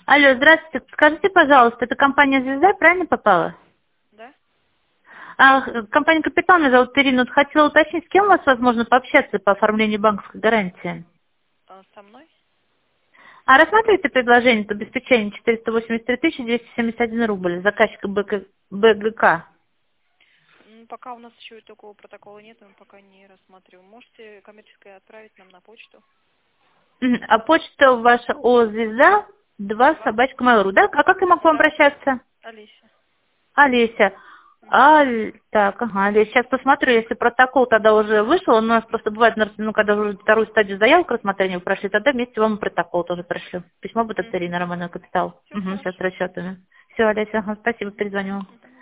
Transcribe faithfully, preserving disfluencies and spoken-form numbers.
Алло, здравствуйте. Скажите, пожалуйста, это компания «Звезда», правильно попала? Да? А, х- компания «Капитал», меня зовут Ирина. Вот хотела уточнить, с кем у вас возможно пообщаться по оформлению банковской гарантии? А, со мной? А рассматриваете предложение по обеспечению четыреста восемьдесят три тысячи двести семьдесят один рубль заказчика БК БГК? М, Пока у нас еще и такого протокола нет, мы пока не рассматриваем. Можете коммерческое отправить нам на почту? Мгм. А почта ваша о звезда два Два? собачка mail точка ру, да? А как я могу к вам Да, обращаться? Олеся. Олеся. Мгм. Аль... Так, ага, Олеся. Сейчас посмотрю, если протокол тогда уже вышел. У нас просто бывает, ну, когда уже вторую стадию заявок рассмотрения вы прошли, тогда вместе вам и протокол тоже пришлю. Письмо будет от Мгм. Ирины Романовой Капитал. Все Угу, сейчас хорошо. расчетами. Все, Олеся, ага, спасибо, перезвоню. Мгм.